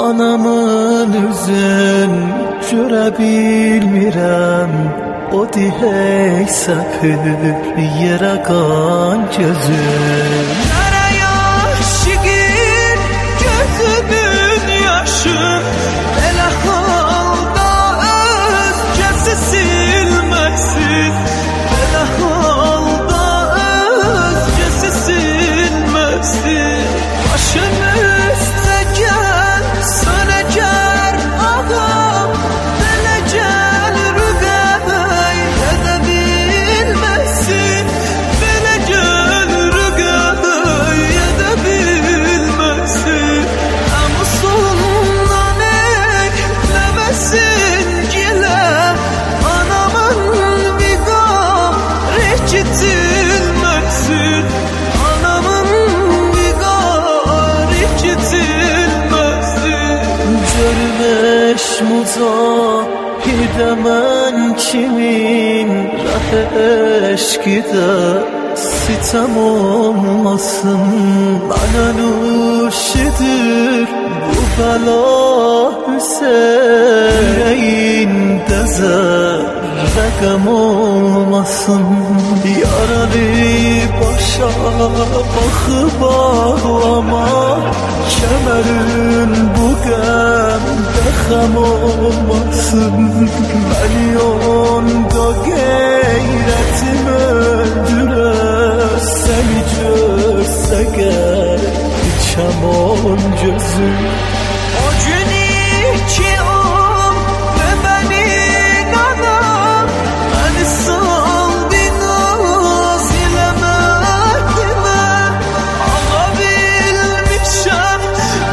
Anamın üzün görə bilmirəm, o dihək səpir yerə qan gözüm. Qara aşiqin gözünün yaşı, belə halda özgəsi silməsin, belə halda özgəsi silməsin. Başın üstə gəl, sönəcər ağam, belə gəl rüqəy, edə bilməsin, belə gəl rüqəy, edə bilməsin. Namusundan ekləməsin gilə, anamın viqam rəcitilməsin, anamın viqam rəcitilməsin. Görməş mücahidə mən kimin, rəh eşqidə sitem olmasın. Mənə nuşidir bu bəla Hüseyin, yüreğində zərrə qəm olmasın. Yaralı başa baxıb ağlama, kəmərin bu qəmdə xəm olmasın. Məni onda qeyrətim öldürər, səni görsə gəl içəm on gözüm. O gün iki ve benim anam, beni saldınız ilemedime. Ağa bilmişem,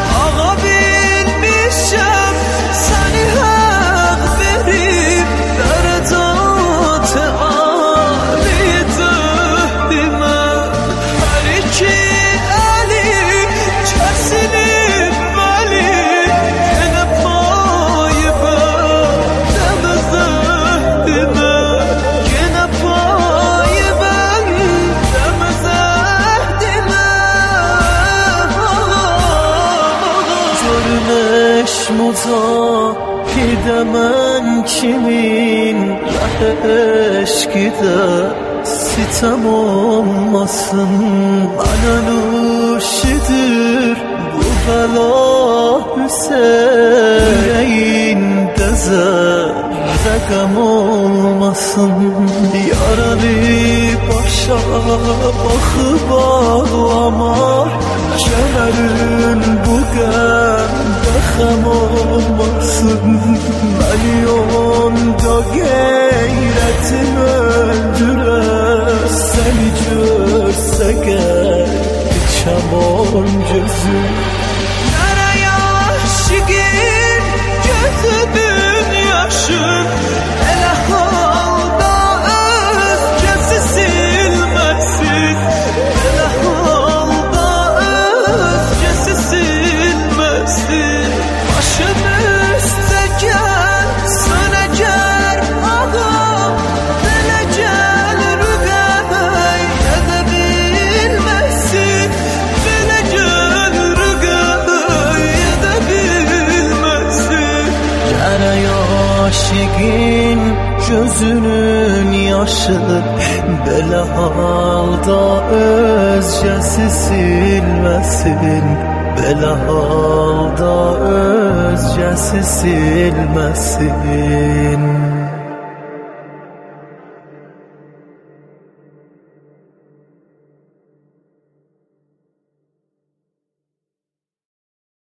seni hak verip derecat-ı âliye döndüme. Her iki eli kesilip beni, gene payı bende mezehdime, gene payı bende mezehdime. Görməş mücahidə mən kimin, rəh eşqidə sitem olmasın. Mənə nuşidir bu bəla Hüseyin, yüreğində zərrə qəm olmasın. Yaralı başa baxıb ağlama, kəmərin bu qəmdə xəm olmasın. Məni onda qeyrətim öldürər, səni görsə gəl içəm on gözüm. Qara aşiqin gözünün yaşı, belə halda özgəsi silməsin, belə halda özgəsi silməsin. Başın üstə gəl, sönəcər ağam, belə gəl rüqəy, edə bilməsin, belə gəl rüqəy, edə bilməsin. Qara aşiqin gözünün yaşı, belə halda özgəsi silməsin, belə halda özgəsi silməsin.